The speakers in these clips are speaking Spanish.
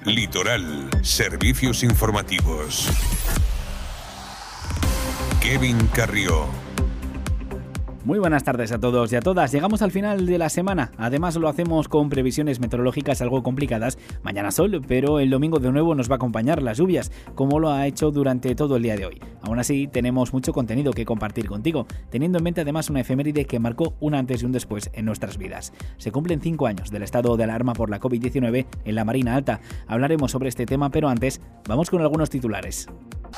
Litoral, servicios informativos. Kevin Carrió. Muy buenas tardes a todos y a todas. Llegamos al final de la semana. Además lo hacemos con previsiones meteorológicas algo complicadas. Mañana sol, pero el domingo de nuevo nos va a acompañar las lluvias, como lo ha hecho durante todo el día de hoy. Aún así, tenemos mucho contenido que compartir contigo, teniendo en mente además una efeméride que marcó un antes y un después en nuestras vidas. Se cumplen 5 años del estado de alarma por la COVID-19 en la Marina Alta. Hablaremos sobre este tema, pero antes, vamos con algunos titulares.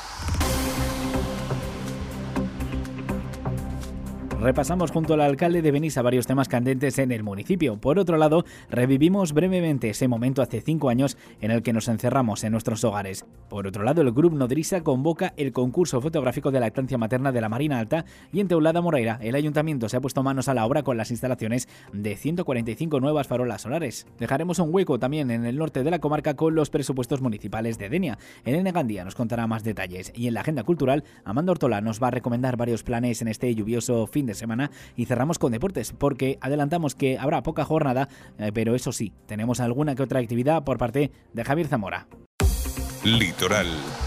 Repasamos junto al alcalde de Benissa varios temas candentes en el municipio. Por otro lado, revivimos brevemente ese momento hace 5 años en el que nos encerramos en nuestros hogares. Por otro lado, el Grup Nodrisa convoca el concurso fotográfico de lactancia materna de la Marina Alta y en Teulada Moreira el ayuntamiento se ha puesto manos a la obra con las instalaciones de 145 nuevas farolas solares. Dejaremos un hueco también en el norte de la comarca con los presupuestos municipales de Denia. Elena Gandía nos contará más detalles y en la agenda cultural, Amanda Ortola nos va a recomendar varios planes en este lluvioso fin de semana y cerramos con deportes porque adelantamos que habrá poca jornada, pero eso sí, tenemos alguna que otra actividad por parte de Javier Zamora. Litoral.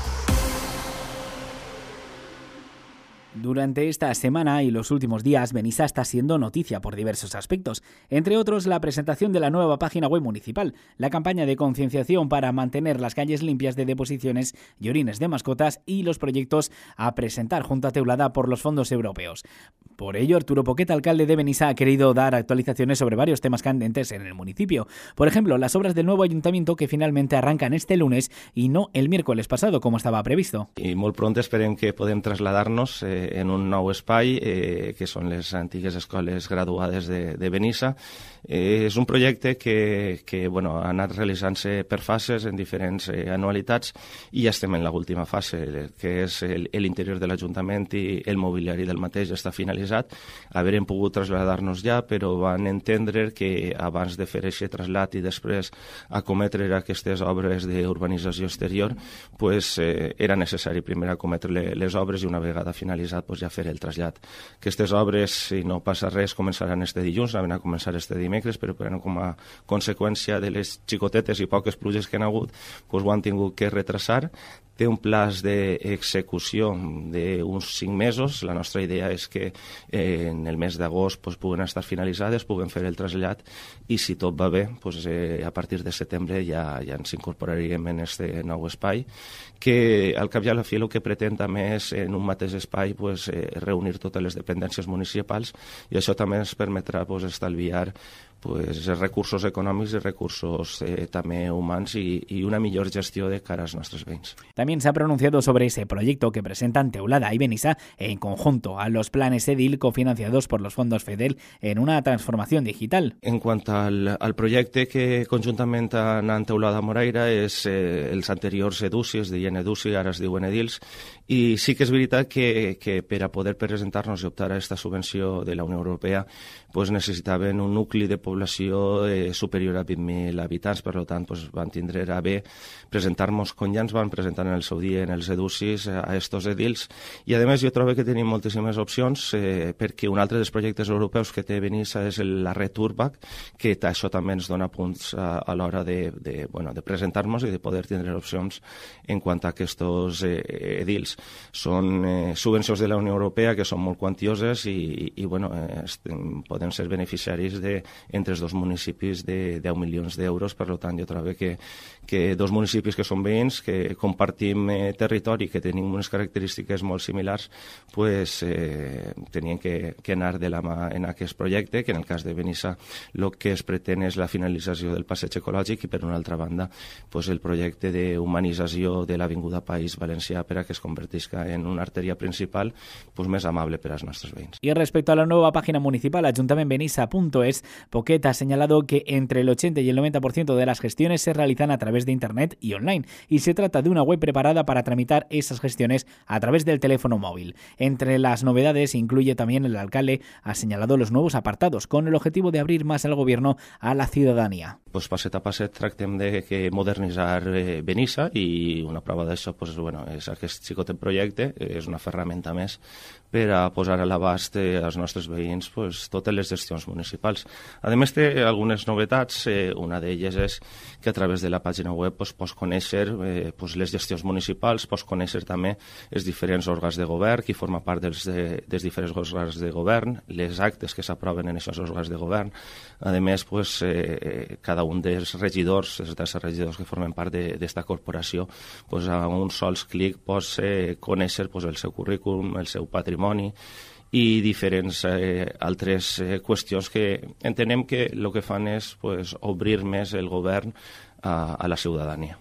Durante esta semana y los últimos días, Benissa está siendo noticia por diversos aspectos, entre otros la presentación de la nueva página web municipal, la campaña de concienciación para mantener las calles limpias de deposiciones y orines de mascotas y los proyectos a presentar junto a Teulada por los fondos europeos. Por ello, Arturo Poquet, alcalde de Benissa, ha querido dar actualizaciones sobre varios temas candentes en el municipio. Por ejemplo, las obras del nuevo ayuntamiento que finalmente arrancan este lunes y no el miércoles pasado, como estava previsto. I molt pront esperem que podem traslladar-nos en un nou espai, que són les antigues escoles graduades de Benissa. És un projecte que ha anat realitzant-se per fases en diferents anualitats i ja estem en l'última fase, que és l'interior de l'Ajuntament i el mobiliari del mateix està finalitzat. Haurem pogut traslladar-nos ja, però van entendre que abans de fer aquest trasllat i després acometre aquestes obres d'urbanització exterior, era necessari primer acometre les obres i una vegada finalitzat ja fer el trasllat. Aquestes obres, si no passa res, començaran este dilluns, anaven a començar este dimecres, però com a conseqüència de les xicotetes i poques pluges que han hagut, ho han tingut que retrasar. Té un plaç d'execució d'uns 5 mesos. La nostra idea és que en el mes d'agost puguen estar finalitzades, puguen fer el trasllat i si tot va bé, a partir de setembre ja ens incorporaríem en aquest nou espai, que al cap i a la fi el que pretén també és en un mateix espai reunir totes les dependències municipals i això també ens permetrà estalviar recursos econòmics i recursos també humans y una millor gestió de cara als nostres veïns. También se ha pronunciado sobre ese proyecto que presentan Teulada y Benissa en conjunto a los planes EDIL cofinanciados por los fondos FEDEL en una transformación digital. En quant al projecte que conjuntament han Teulada Moreira és els anteriors EDUSI, es deien EDUSI, ara es diuen EDILs, i sí que és veritat que per a poder presentar-nos i optar a aquesta subvenció de la Unió Europea necessitaven un nucli de població superior a 20.000 habitants, per tant van tindre a bé presentar-nos com ja ens van presentar en el seu dia en els EDUSIs a estos edils i a més jo trobo que tenim moltíssimes opcions perquè un altre dels projectes europeus que té Benissa és la Red Urbac, que això també ens dona punts a l'hora de presentar-nos i de poder tindre opcions en quant a aquests edils. Són subvencions de la Unió Europea que són molt quantioses i poden ser beneficiaris entre els dos municipis de 10 milions d'euros. Per tant, jo trobo que dos municipis que són veïns, que compartim territori, que tenim unes característiques molt similars, tenien que anar de la mà en aquest projecte, que en el cas de Benissa el que es pretén és la finalització del passeig ecològic i, per una altra banda, el projecte d'humanització de l'Avinguda País Valencià per a que es convertisca en una arteria principal més amable per als nostres veïns. Y respecto a la nueva página municipal, ayuntamenbenissa.es, Poquet ha señalado que entre el 80 y el 90% de las gestiones se realizan a través de Internet y online, y se trata de una web preparada para tramitar esas gestiones a través del teléfono móvil. Entre las novedades incluye también, el alcalde ha señalado los nuevos apartados, con el objetivo de abrir más el gobierno a la ciudadanía. Passet a passet tractem de modernitzar Benissa i una prova d'això és aquest xicotet projecte, és una ferramenta més per a posar a l'abast als nostres veïns totes les gestions municipals. A A més, té algunes novetats. Una d'elles és que a través de la pàgina web pots conèixer les gestions municipals, pots conèixer també els diferents òrgans de govern, qui forma part dels diferents òrgans de govern, les actes que s'aproven en aquests òrgans de govern. A més, cada un dels regidors, els regidors que formen part d'esta corporació, a un sols clic pots conèixer el seu currículum, el seu patrimoni i diferents altres qüestions que entenem que el que fan és obrir més el govern a la ciutadania.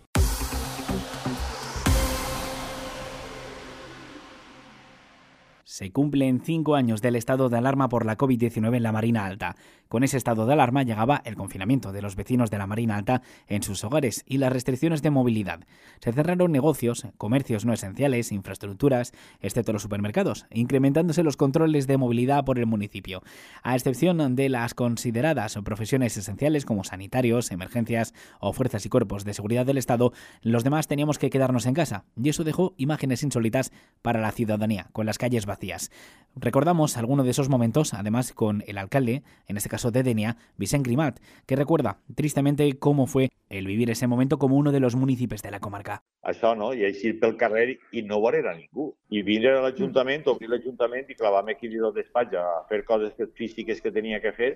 Se cumplen 5 años del estado de alarma por la COVID-19 en la Marina Alta. Con ese estado de alarma llegaba el confinamiento de los vecinos de la Marina Alta en sus hogares y las restricciones de movilidad. Se cerraron negocios, comercios no esenciales, infraestructuras, excepto los supermercados, incrementándose los controles de movilidad por el municipio. A excepción de las consideradas profesiones esenciales como sanitarios, emergencias o fuerzas y cuerpos de seguridad del Estado, los demás teníamos que quedarnos en casa. Y eso dejó imágenes insólitas para la ciudadanía, con las calles vacías. Recordamos alguno de esos momentos, además con el alcalde, en este caso de Dénia, Vicent Grimat, que recuerda tristemente cómo fue el vivir ese momento como uno de los municipios de la comarca. Això, no? I així pel carrer i no veure a ningú. I vindre a l'Ajuntament, obrir l'Ajuntament i clavar-me aquí al despatx a fer coses físiques que tenia que fer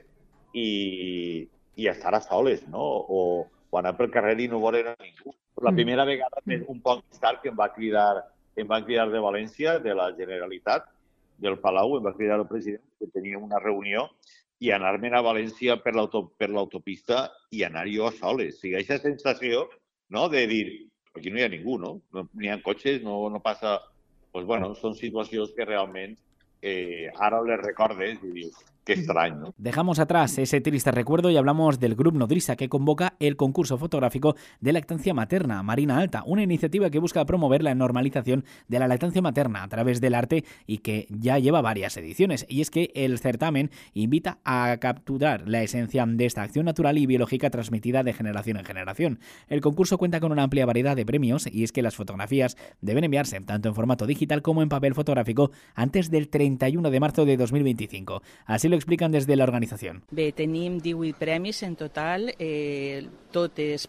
i estar a soles, no? O anar pel carrer i no veure a ningú. La primera vegada, un poc més tard, que em van cridar de València, de la Generalitat, del Palau, em va cridar el president, que tenia una reunió, i anar-me'n a València per l'autopista i anar jo a soles. O sigui, aquesta sensació, no?, de dir, aquí no hi ha ningú, no? N'hi ha cotxes, no passa... Doncs, bueno, són situacions que realment ara les recordes i dius, qué extraño, ¿no? Dejamos atrás ese triste recuerdo y hablamos del Grup Nodrissa, que convoca el concurso fotográfico de lactancia materna Marina Alta, una iniciativa que busca promover la normalización de la lactancia materna a través del arte y que ya lleva varias ediciones. Y es que el certamen invita a capturar la esencia de esta acción natural y biológica transmitida de generación en generación. El concurso cuenta con una amplia variedad de premios y es que las fotografías deben enviarse tanto en formato digital como en papel fotográfico antes del 31 de marzo de 2025. Así lo explican desde la organización. Bé, tenim 18 premis en total, tots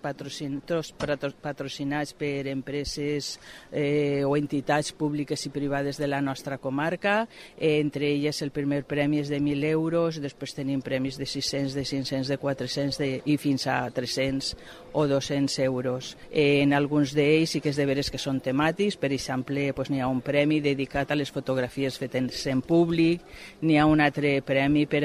patrocinats per empreses o entitats públiques i privades de la nostra comarca. Entre elles el primer premi és de 1.000 euros, després tenim premis de 600, de 500, de 400 i fins a 300 o 200 euros. En alguns d'ells sí que és de veres que són temàtics, per exemple, n'hi ha un premi dedicat a les fotografies fetes en públic, n'hi ha un altre premi per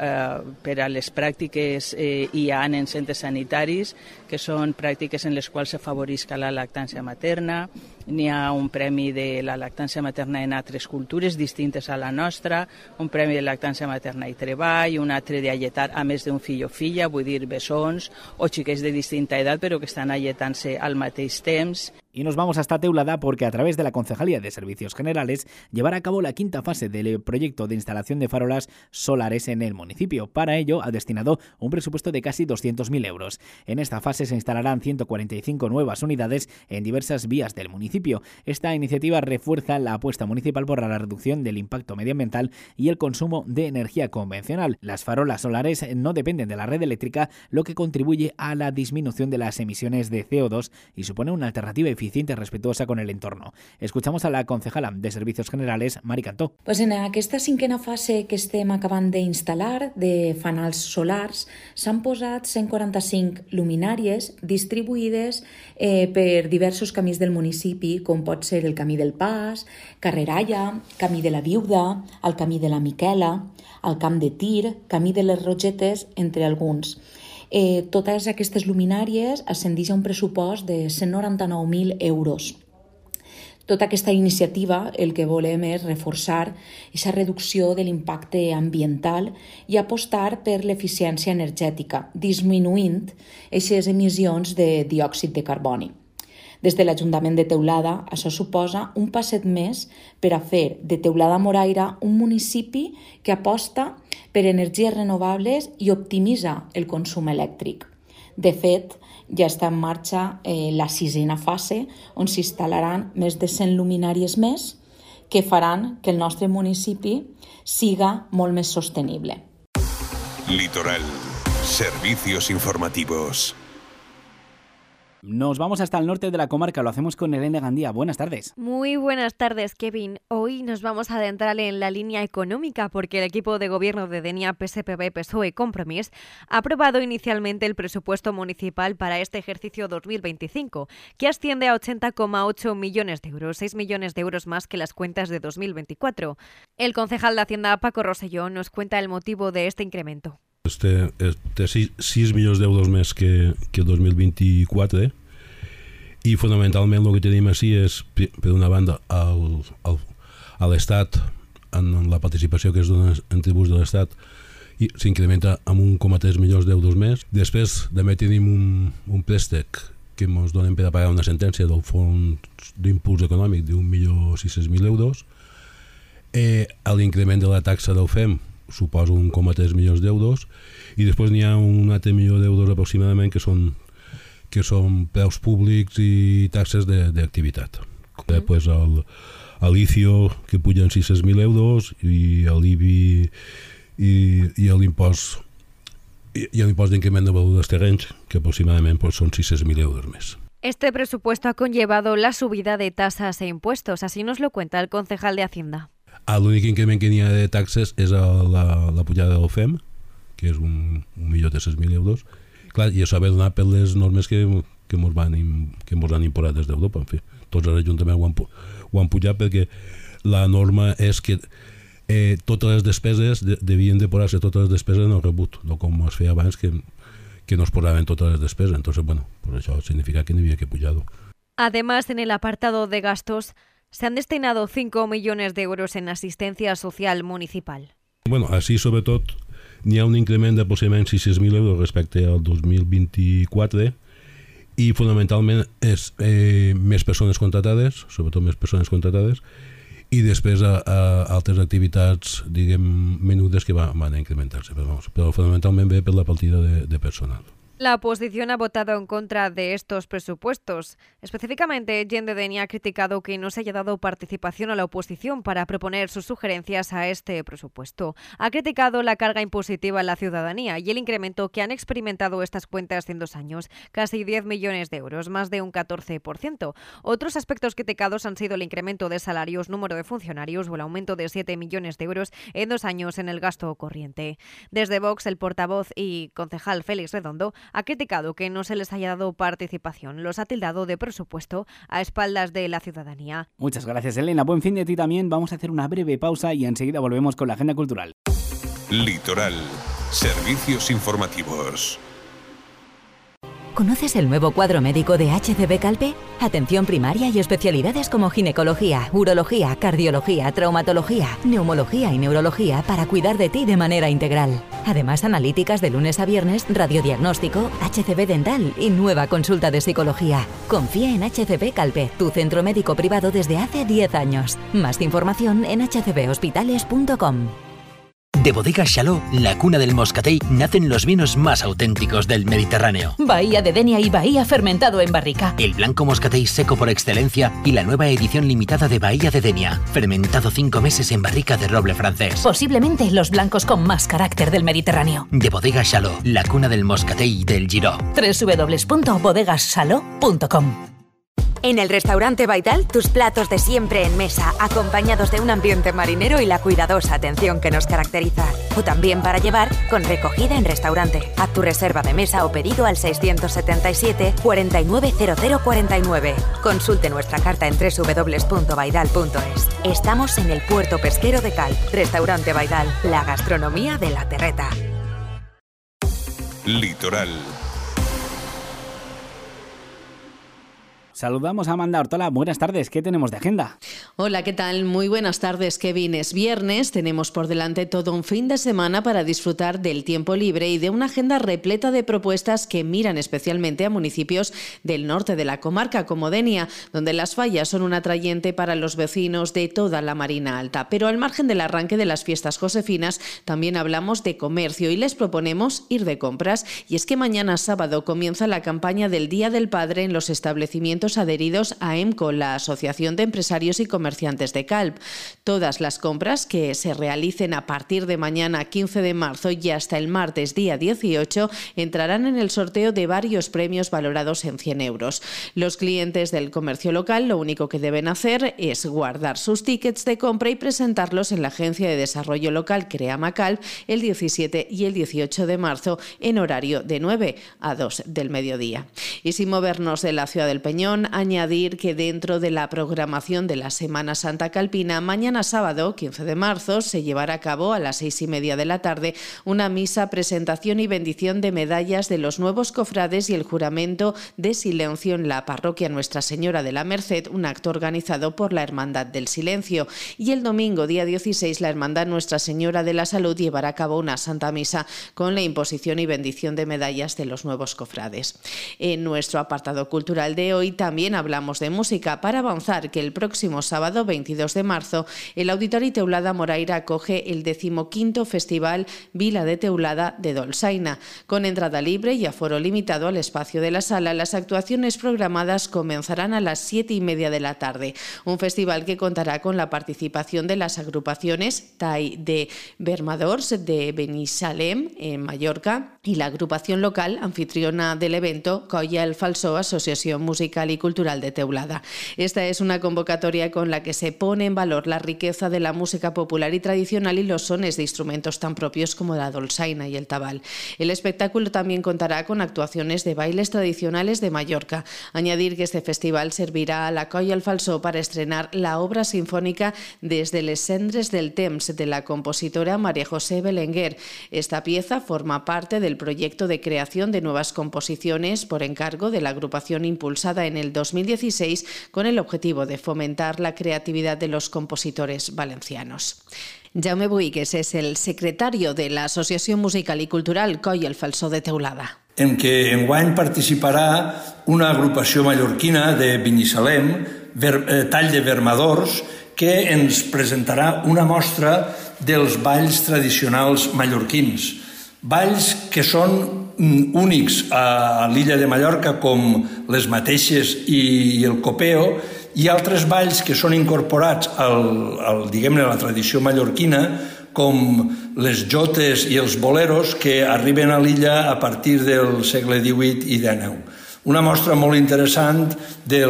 a les pràctiques IAN en centres sanitaris, que són pràctiques en les quals s'afavorisca la lactància materna. N'hi ha un premi de la lactància materna en altres cultures distintes a la nostra, un premi de lactància materna i treball, un altre d'alletar a més d'un fill o filla, vull dir bessons o xiquets de distinta edat però que estan alletant-se al mateix temps. Y nos vamos hasta Teulada porque a través de la Concejalía de Servicios Generales llevará a cabo la quinta fase del proyecto de instalación de farolas solares en el municipio. Para ello ha destinado un presupuesto de casi 200.000 euros. En esta fase se instalarán 145 nuevas unidades en diversas vías del municipio. Esta iniciativa refuerza la apuesta municipal por la reducción del impacto medioambiental y el consumo de energía convencional. Las farolas solares no dependen de la red eléctrica, lo que contribuye a la disminución de las emisiones de CO2 y supone una alternativa eficiente y respetuosa con el entorno. Escuchamos a la concejala de Servicios Generales, Mari Cantó. Pues en aquesta cinquena fase que estem acabant d'instal·lar de fanals solars s'han posat 145 luminàries distribuïdes per diversos camins del municipi, com pot ser el Camí del Pas, Carrer Aya, Camí de la Viuda, el Camí de la Miquela, el Camp de Tir, Camí de les Rogetes, entre alguns. Totes aquestes luminàries ascendeixen a un pressupost de 199.000 euros. Tota aquesta iniciativa el que volem és reforçar aquesta reducció de l'impacte ambiental i apostar per l'eficiència energètica, disminuint aquestes emissions de diòxid de carboni. Des de l'Ajuntament de Teulada, això suposa un passet més per a fer de Teulada-Moraira un municipi que aposta per energies renovables i optimitza el consum elèctric. De fet, ja està en marxa la sisena fase, on s'instal·laran més de 100 luminàries més que faran que el nostre municipi siga molt més sostenible. Litoral. Servicios informativos. Nos vamos hasta el norte de la comarca, lo hacemos con Elena Gandía. Buenas tardes. Muy buenas tardes, Kevin. Hoy nos vamos a adentrar en la línea económica porque el equipo de gobierno de Denia, PSPB, PSOE y Compromís ha aprobado inicialmente el presupuesto municipal para este ejercicio 2025, que asciende a 80,8 millones de euros, 6 millones de euros más que las cuentas de 2024. El concejal de Hacienda, Paco Rosselló, nos cuenta el motivo de este incremento. Té 6 milions d'euros més que el 2024 i fonamentalment el que tenim així és, per una banda, a l'Estat, en la participació que es dona en tributs de l'Estat, i s'incrementa amb 1,3 milions d'euros més. Després també tenim un préstec que ens donen per a pagar una sentència del Fons d'Impuls Econòmic d'1.600.000 euros. L'increment de la taxa del FEM suposa 1,3 milions d'euros i després n'hi ha un altre milió d'euros aproximadament que són preus públics i taxes d'activitat. Després el ICIO que puja en 600.000 euros i l'IBI i l'impost d'increment de valor dels terrenys que aproximadament són 600.000 euros més. Este presupuesto ha conllevado la subida de tasas e impuestos, así nos lo cuenta el concejal de Hacienda. L'únic increment que n'hi ha de taxes és la pujada del FEM, que és 1.300.000 euros. Clar, i això ve donat per les normes que ens han imposat des d'Europa. En fi, tots els ajuntaments ho han pujat perquè la norma és que totes les despeses devien de posar-se totes les despeses en el rebut, no com es feia abans que no es posaven totes les despeses. Entonces, bueno, pues això significa que n'hi havia que pujar-ho. Además, en el apartado de gastos, se han destinado 5 millones de euros en asistencia social municipal. Bueno, així, sobretot, n'hi ha un increment d'aproximadament 600.000 euros respecte al 2024 i, fonamentalment, és més persones contratades, sobretot més persones contratades, i després altres activitats, diguem, menudes que van a incrementar-se. Però fonamentalment ve per la partida de personal. La oposición ha votado en contra de estos presupuestos. Específicamente, Gente de Denia ha criticado que no se haya dado participación a la oposición para proponer sus sugerencias a este presupuesto. Ha criticado la carga impositiva en la ciudadanía y el incremento que han experimentado estas cuentas en 2 años, casi 10 millones de euros, más de un 14%. Otros aspectos criticados han sido el incremento de salarios, número de funcionarios o el aumento de 7 millones de euros en 2 años en el gasto corriente. Desde Vox, el portavoz y concejal Félix Redondo ha criticado que no se les haya dado participación. Los ha tildado de presupuesto a espaldas de la ciudadanía. Muchas gracias, Elena. Buen fin de ti también. Vamos a hacer una breve pausa y enseguida volvemos con la agenda cultural. Litoral. Servicios informativos. ¿Conoces el nuevo cuadro médico de HCB Calpe? Atención primaria y especialidades como ginecología, urología, cardiología, traumatología, neumología y neurología para cuidar de ti de manera integral. Además, analíticas de lunes a viernes, radiodiagnóstico, HCB dental y nueva consulta de psicología. Confía en HCB Calpe, tu centro médico privado desde hace 10 años. Más información en hcbhospitales.com. De Bodegas Chaló, la cuna del moscatel, nacen los vinos más auténticos del Mediterráneo. Bahía de Denia y Bahía fermentado en barrica. El blanco moscatel seco por excelencia y la nueva edición limitada de Bahía de Denia, fermentado 5 meses en barrica de roble francés. Posiblemente los blancos con más carácter del Mediterráneo. De Bodegas Chaló, la cuna del moscatel del Giró. www.bodegaschaló.com. En el restaurante Baidal, tus platos de siempre en mesa, acompañados de un ambiente marinero y la cuidadosa atención que nos caracteriza. O también para llevar, con recogida en restaurante. Haz tu reserva de mesa o pedido al 677 490049. Consulte nuestra carta en www.baidal.es. Estamos en el puerto pesquero de Calp. Restaurante Baidal, la gastronomía de la terreta. Litoral. Saludamos a Amanda Ortola. Buenas tardes, ¿qué tenemos de agenda? Hola, ¿qué tal? Muy buenas tardes, Kevin. Es viernes, tenemos por delante todo un fin de semana para disfrutar del tiempo libre y de una agenda repleta de propuestas que miran especialmente a municipios del norte de la comarca, como Denia, donde las fallas son un atrayente para los vecinos de toda la Marina Alta. Pero al margen del arranque de las fiestas josefinas, también hablamos de comercio y les proponemos ir de compras. Y es que mañana sábado comienza la campaña del Día del Padre en los establecimientos socios adheridos a EMCO, la Asociación de Empresarios y Comerciantes de Calp. Todas las compras que se realicen a partir de mañana 15 de marzo y hasta el martes día 18 entrarán en el sorteo de varios premios valorados en 100 euros. Los clientes del comercio local lo único que deben hacer es guardar sus tickets de compra y presentarlos en la Agencia de Desarrollo Local Creama Calp el 17 y el 18 de marzo en horario de 9 a 2 del mediodía. Y sin movernos de la ciudad del Peñón, añadir que dentro de la programación de la Semana Santa Calpina, mañana sábado 15 de marzo se llevará a cabo a las 6:30 de la tarde una misa, presentación y bendición de medallas de los nuevos cofrades y el juramento de silencio en la parroquia Nuestra Señora de la Merced, un acto organizado por la Hermandad del Silencio. Y el domingo, día 16, la Hermandad Nuestra Señora de la Salud llevará a cabo una Santa Misa con la imposición y bendición de medallas de los nuevos cofrades. En nuestro apartado cultural de hoy también hablamos de música, para avanzar que el próximo sábado 22 de marzo el Auditori Teulada Moraira acoge el 15º Festival Vila de Teulada de Dolçaina. Con entrada libre y aforo limitado al espacio de la sala, las actuaciones programadas comenzarán a las 7:30 de la tarde. Un festival que contará con la participación de las agrupaciones TAI de Vermadors de Benissalem en Mallorca y la agrupación local anfitriona del evento, Colla el Falsó, Asociación Musical y Cultural de Teulada. Esta es una convocatoria con la que se pone en valor la riqueza de la música popular y tradicional y los sones de instrumentos tan propios como la dolçaina y el tabal. El espectáculo también contará con actuaciones de bailes tradicionales de Mallorca. Añadir que este festival servirá a la Colla el Falsó para estrenar la obra sinfónica Desde les cendres del temps de la compositora María José Belenguer. Esta pieza forma parte del proyecto de creación de nuevas composiciones por encargo de la agrupación impulsada en el 2016 con el objetivo de fomentar la creatividad de los compositores valencianos. Jaume Buigues és el secretari de l'Associació Musical i Cultural Coll el Falsó de Teulada. En què enguany participarà una agrupació mallorquina de Binissalem, Tall de Vermadors, que ens presentarà una mostra dels balls tradicionals mallorquins. Balls que són únics a l'illa de Mallorca, com les mateixes i el copeo, i altres balls que són incorporats diguem-ne, a la tradició mallorquina, com les jotes i els boleros, que arriben a l'illa a partir del segle XVIII i XIX. Una mostra molt interessant de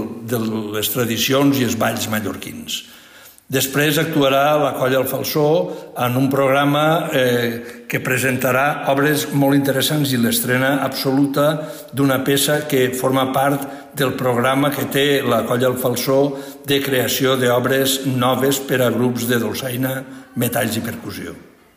les tradicions i els balls mallorquins. Després actuarà la Colla el Falsó en un programa que presentarà obres molt interessants i l'estrena absoluta d'una peça que forma part del programa que té la Colla el Falsó de creació d'obres noves per a grups de dolçaina, metalls i percussió.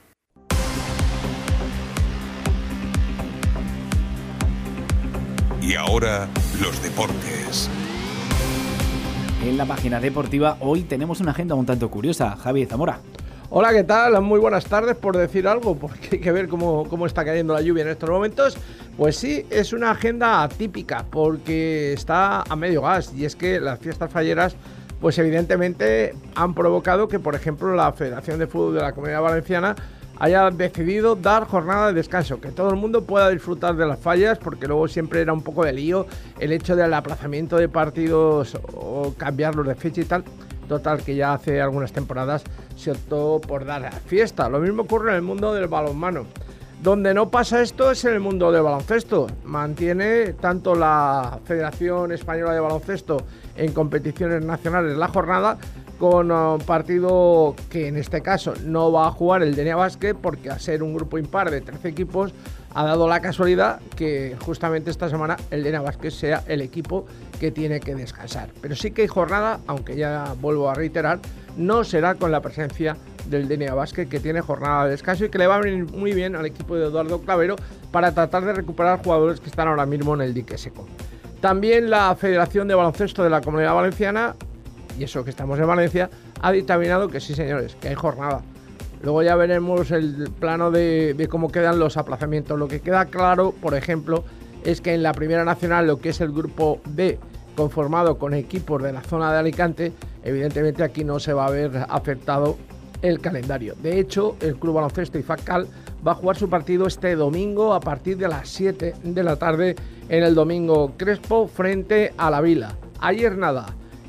Y ahora, los deportes. En la página deportiva hoy tenemos una agenda un tanto curiosa. Javi Zamora. Hola, ¿qué tal? Muy buenas tardes, por decir algo, porque hay que ver cómo está cayendo la lluvia en estos momentos. Pues sí, es una agenda atípica, porque está a medio gas, y es que las fiestas falleras, pues evidentemente han provocado que, por ejemplo, la Federación de Fútbol de la Comunidad Valenciana haya decidido dar jornada de descanso, que todo el mundo pueda disfrutar de las fallas, porque luego siempre era un poco de lío el hecho del aplazamiento de partidos o cambiarlos de fecha y tal. Total, que ya hace algunas temporadas se optó por dar fiesta. Lo mismo ocurre en el mundo del balonmano. Donde no pasa esto es en el mundo del baloncesto. Mantiene tanto la Federación Española de Baloncesto en competiciones nacionales la jornada, con un partido que en este caso no va a jugar el Denia Basket, porque al ser un grupo impar de 13 equipos ha dado la casualidad que justamente esta semana el Denia Basket sea el equipo que tiene que descansar. Pero sí que hay jornada, aunque ya vuelvo a reiterar, no será con la presencia del Denia Basket, que tiene jornada de descanso y que le va a venir muy bien al equipo de Eduardo Clavero para tratar de recuperar jugadores que están ahora mismo en el dique seco. También la Federación de Baloncesto de la Comunidad Valenciana, y eso que estamos en Valencia, ha dictaminado que sí, señores, que hay jornada. Luego ya veremos el plano de cómo quedan los aplazamientos. Lo que queda claro, por ejemplo, es que en la Primera Nacional, lo que es el grupo D, conformado con equipos de la zona de Alicante, evidentemente aquí no se va a ver afectado el calendario. De hecho, el Club Baloncesto IFACAL va a jugar su partido este domingo a partir de las 7 de la tarde en el Domingo Crespo frente a la Vila. Ayer nada,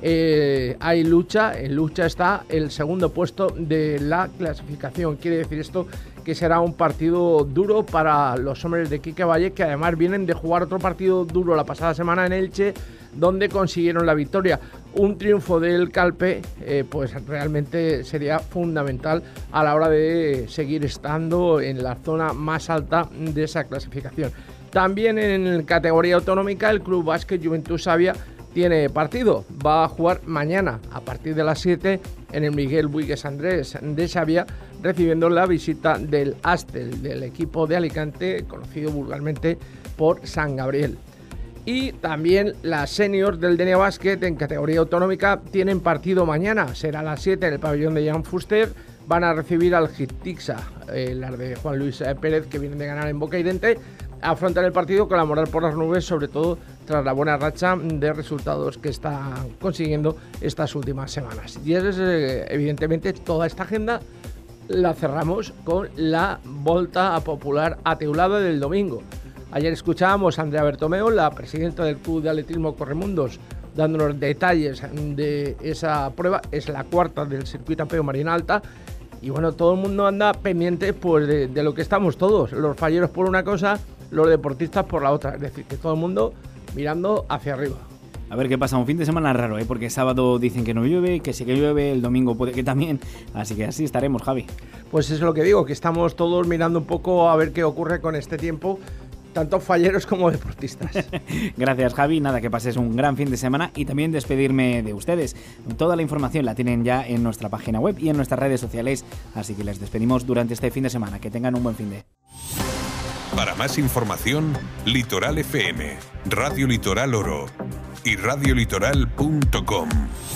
hay lucha, en lucha está el segundo puesto de la clasificación. Quiere decir esto que será un partido duro para los hombres de Quique Valle, que además vienen de jugar otro partido duro la pasada semana en Elche, donde consiguieron la victoria. Un triunfo del Calpe pues realmente sería fundamental a la hora de seguir estando en la zona más alta de esa clasificación. También en categoría autonómica el Club Básquet Juventud Savia tiene partido, va a jugar mañana a partir de las 7 en el Miguel Buigues Andrés de Xavia, recibiendo la visita del Astel, del equipo de Alicante, conocido vulgarmente por San Gabriel. Y también las seniors del Denia Basket en categoría autonómica tienen partido mañana, será a las 7 en el pabellón de Jan Fuster, van a recibir al Gitixa, las de Juan Luis Pérez, que vienen de ganar en Bocairente, afrontan el partido con la moral por las nubes, sobre todo tras la buena racha de resultados que están consiguiendo estas últimas semanas. Y es evidentemente toda esta agenda la cerramos con la Volta a Popular a Teulada del domingo. Ayer escuchábamos a Andrea Bertomeu, la presidenta del Club de Atletismo Corremundos, dándonos detalles de esa prueba. Es la cuarta del circuito Apeo Marina Alta. Y bueno, todo el mundo anda pendiente pues, de lo que estamos todos. Los falleros por una cosa, los deportistas por la otra. Es decir, que todo el mundo mirando hacia arriba. A ver qué pasa, un fin de semana raro, porque sábado dicen que no llueve, que sí que llueve, el domingo puede que también, así que así estaremos, Javi. Pues es lo que digo, que estamos todos mirando un poco a ver qué ocurre con este tiempo, tanto falleros como deportistas. Gracias, Javi, nada, que pases un gran fin de semana y también despedirme de ustedes. Toda la información la tienen ya en nuestra página web y en nuestras redes sociales, así que les despedimos durante este fin de semana, que tengan un buen fin de. Para más información, Litoral FM, Radio Litoral Oro y radiolitoral.com.